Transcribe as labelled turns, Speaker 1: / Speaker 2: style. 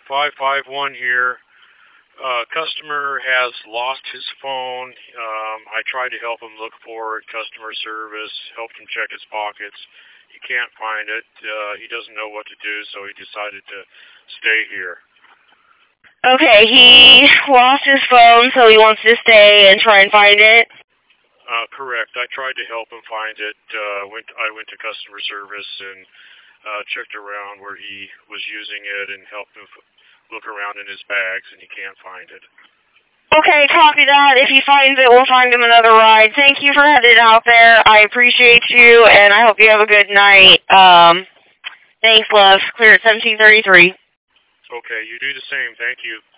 Speaker 1: 551 here. Customer has lost his phone. I tried to help him look for it, customer service, helped him check his pockets. He can't find it. He doesn't know what to do, so he decided to stay here.
Speaker 2: Okay, he lost his phone, so he wants to stay and try and find it?
Speaker 1: Correct. I tried to help him find it. I went to customer service and checked around where he was using it and helped him look around in his bags, and he can't find it.
Speaker 2: Okay, copy that. If he finds it, we'll find him another ride. Thank you for heading out there. I appreciate you, and I hope you have a good night. Thanks, love. Clear at 1733.
Speaker 1: Okay, you do the same. Thank you.